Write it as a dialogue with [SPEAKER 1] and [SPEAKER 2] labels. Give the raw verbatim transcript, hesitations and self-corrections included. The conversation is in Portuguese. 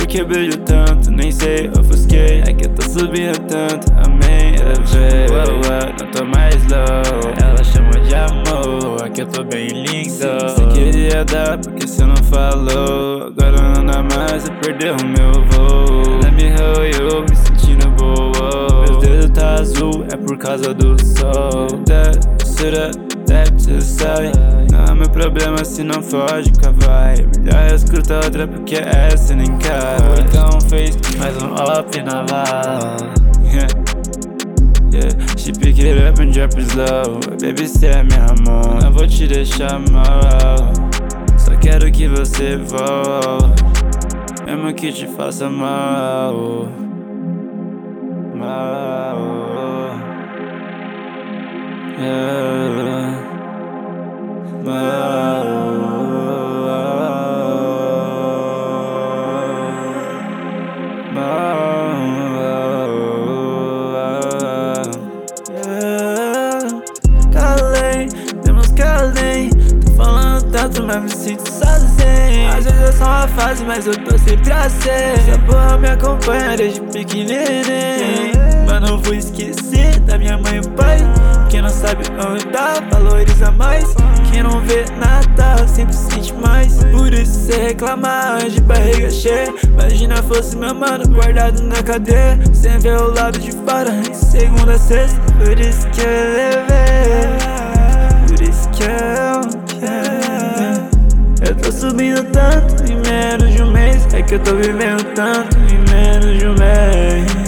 [SPEAKER 1] porque brilho tanto, nem sei, ofusquei. É que eu tô subindo tanto, amém, elevei. Uou, uou, não tô mais low, ela chama de amor, é que eu tô bem lindo. Você queria dar, porque cê não falou. Agora não dá mais, você perdeu o meu voo. Let me hold you, me sentindo boa. Meus dedos tá azul, é por causa do sol. That, shoulda, that to say. Não é meu problema se não foge, vai. Melhor eu escuto a outra porque essa nem cara. O então fez mais um up na vala. Yeah, yeah. She pick it up and drop it slow. Baby, cê é meu amor, não vou te deixar mal. Só quero que você volte, mesmo que te faça mal. Mal, yeah. Mal, yeah. Calei, temos calei. Tô falando tanto, mas me sinto sozinho. Às vezes é só uma fase, mas eu tô sempre assim. Essa porra me acompanha desde pequenininho. Mas não vou esquecer da minha mãe e pai. Quem não sabe andar, valoriza mais. Quem não vê nada, sempre sente mais. Por isso cê reclama de barriga cheia. Imagina fosse meu mano guardado na cadeia, sem ver o lado de fora, em segunda a sexta. Por isso que eu levei, por isso que eu quero. Eu tô subindo tanto em menos de um mês. É que eu tô vivendo tanto em menos de um mês.